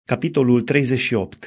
Capitolul 38.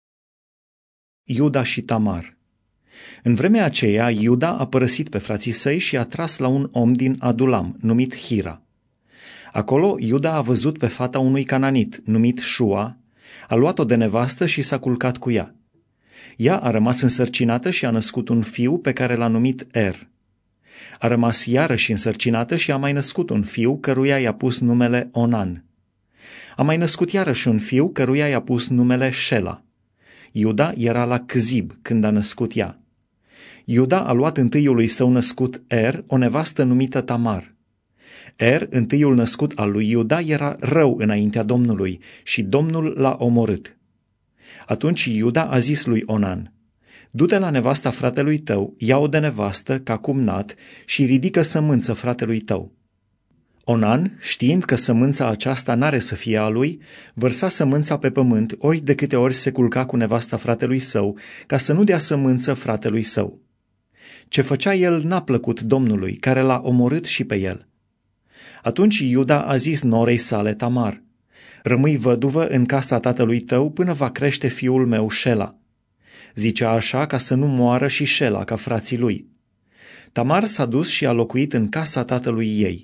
Iuda și Tamar. În vremea aceea, Iuda a părăsit pe frații săi și a tras la un om din Adulam, numit Hira. Acolo, Iuda a văzut pe fata unui cananit, numit Șua, a luat-o de nevastă și s-a culcat cu ea. Ea a rămas însărcinată și a născut un fiu pe care l-a numit Er. A rămas iarăși însărcinată și a mai născut un fiu căruia i-a pus numele Onan. A mai născut iarăși un fiu căruia i-a pus numele Șela. Iuda era la Czib când a născut ea. Iuda a luat întâiului său născut Er, o nevastă numită Tamar. Er, întâiul născut al lui Iuda, era rău înaintea Domnului și Domnul l-a omorât. Atunci Iuda a zis lui Onan: du-te la nevasta fratelui tău, ia-o de nevastă ca cumnat și ridică sămânță fratelui tău. Onan, știind că sămânța aceasta n-are să fie a lui, vărsa sămânța pe pământ ori de câte ori se culca cu nevasta fratelui său, ca să nu dea sămânță fratelui său. Ce făcea el n-a plăcut Domnului, care l-a omorât și pe el. Atunci Iuda a zis norei sale Tamar: rămâi văduvă în casa tatălui tău până va crește fiul meu Șela. Zicea așa ca să nu moară și Șela ca frații lui. Tamar s-a dus și a locuit în casa tatălui ei.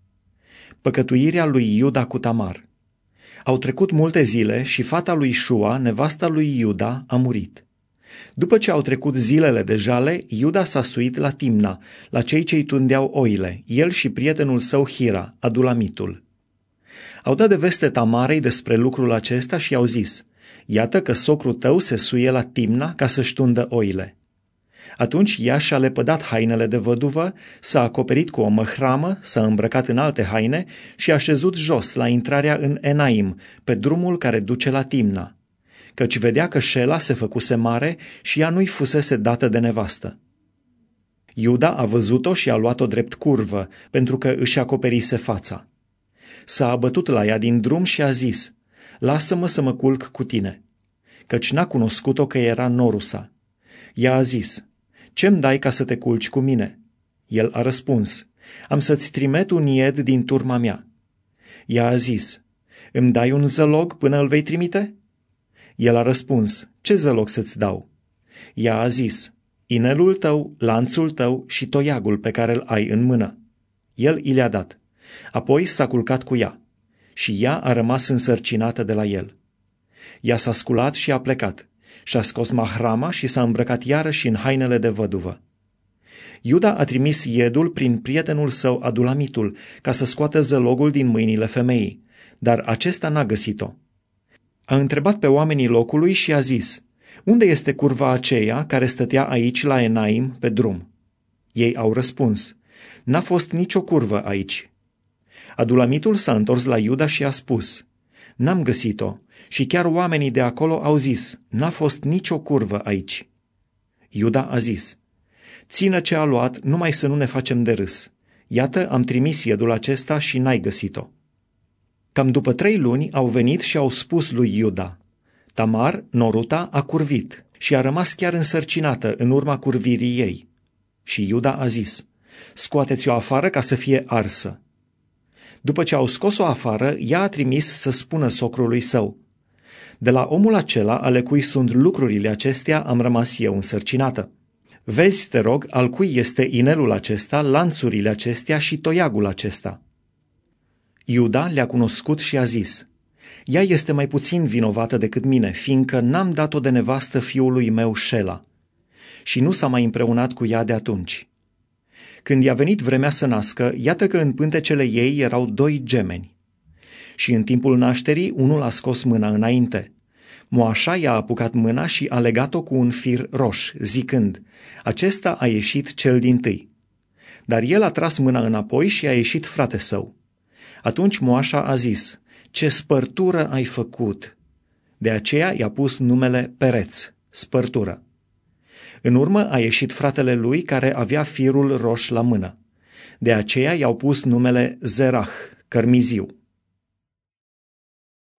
Păcătuirea lui Iuda cu Tamar. Au trecut multe zile și fata lui Șua, nevasta lui Iuda, a murit. După ce au trecut zilele de jale, Iuda s-a suit la Timna, la cei ce-i tundeau oile, el și prietenul său Hira, adulamitul. Au dat de veste Tamarei despre lucrul acesta și i-au zis: iată că socrul tău se suie la Timna ca să-și tundă oile. Atunci ea și-a lepădat hainele de văduvă, s-a acoperit cu o măhramă, s-a îmbrăcat în alte haine și a șezut jos la intrarea în Enaim, pe drumul care duce la Timna, căci vedea că Șela se făcuse mare și ea nu-i fusese dată de nevastă. Iuda a văzut-o și a luat-o drept curvă, pentru că își acoperise fața. S-a abătut la ea din drum și a zis: lasă-mă să mă culc cu tine, căci n-a cunoscut-o că era norusa. Ea a zis: ce-mi dai ca să te culci cu mine? El a răspuns: am să-ți trimit un ied din turma mea. Ea a zis: îmi dai un zălog până îl vei trimite? El a răspuns: ce zălog să-ți dau? Ea a zis: inelul tău, lanțul tău și toiagul pe care îl ai în mână. El i le-a dat. Apoi s-a culcat cu ea și ea a rămas însărcinată de la el. Ea s-a sculat și a plecat. Și-a scos mahrama și s-a îmbrăcat iarăși în hainele de văduvă. Iuda a trimis iedul prin prietenul său adulamitul ca să scoată zălogul din mâinile femeii, dar acesta n-a găsit-o. A întrebat pe oamenii locului și a zis: unde este curva aceea care stătea aici la Enaim pe drum? Ei au răspuns: n-a fost nicio curvă aici. Adulamitul s-a întors la Iuda și a spus: n-am găsit-o. Și chiar oamenii de acolo au zis: n-a fost nicio curvă aici. Iuda a zis: țină ce a luat, numai să nu ne facem de râs. Iată, am trimis iedul acesta și n-ai găsit-o. Cam după 3 luni au venit și au spus lui Iuda: Tamar, noruta, a curvit și a rămas chiar însărcinată în urma curvirii ei. Și Iuda a zis: scoateți-o afară ca să fie arsă. După ce au scos-o afară, ea a trimis să spună socrului său: de la omul acela ale cui sunt lucrurile acestea am rămas eu însărcinată. Vezi, te rog, al cui este inelul acesta, lanțurile acestea și toiagul acesta. Iuda le-a cunoscut și a zis: ea este mai puțin vinovată decât mine, fiindcă n-am dat-o de nevastă fiului meu Șela. Și nu s-a mai împreunat cu ea de atunci. Când i-a venit vremea să nască, iată că în pântecele ei erau 2 gemeni. Și în timpul nașterii, unul a scos mâna înainte. Moașa i-a apucat mâna și a legat-o cu un fir roș, zicând: acesta a ieșit cel dintâi. Dar el a tras mâna înapoi și a ieșit frate său. Atunci moașa a zis: ce spărtură ai făcut! De aceea i-a pus numele Pereț, spărtură. În urmă a ieșit fratele lui care avea firul roș la mână. De aceea i-au pus numele Zerah, cărmiziu.